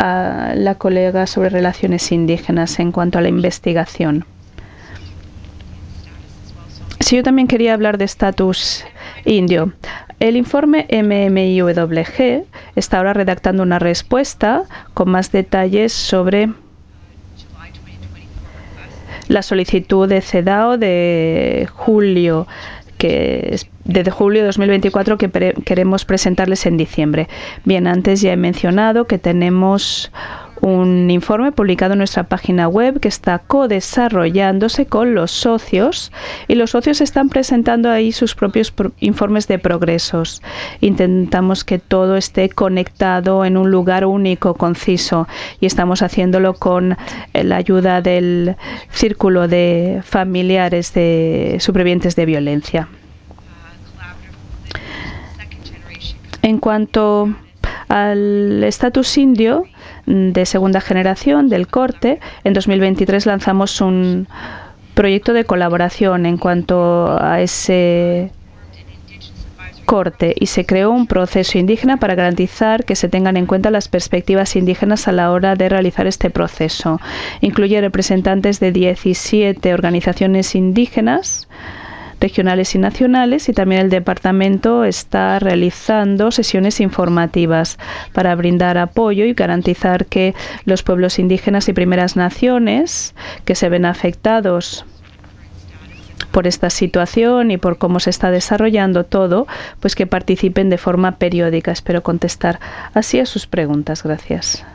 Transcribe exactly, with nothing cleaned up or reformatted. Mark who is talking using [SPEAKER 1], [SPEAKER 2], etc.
[SPEAKER 1] a la colega sobre relaciones indígenas en cuanto a la investigación. Sí, yo también quería hablar de estatus indio. El informe M M I W G está ahora redactando una respuesta con más detalles sobre la solicitud de CEDAW de julio, que es desde julio de dos mil veinticuatro, que queremos presentarles en diciembre. Bien, antes ya he mencionado que tenemos un informe publicado en nuestra página web que está co-desarrollándose con los socios, y los socios están presentando ahí sus propios pro informes de progresos. Intentamos que todo esté conectado en un lugar único, conciso, y estamos haciéndolo con la ayuda del Círculo de Familiares de Supervivientes de Violencia. En cuanto al estatus indio de segunda generación del corte, en dos mil veintitrés lanzamos un proyecto de colaboración en cuanto a ese corte y se creó un proceso indígena para garantizar que se tengan en cuenta las perspectivas indígenas a la hora de realizar este proceso. Incluye representantes de diecisiete organizaciones indígenas, regionales y nacionales, y también el departamento está realizando sesiones informativas para brindar apoyo y garantizar que los pueblos indígenas y primeras naciones que se ven afectados por esta situación y por cómo se está desarrollando todo, pues que participen de forma periódica. Espero contestar así a sus preguntas. Gracias.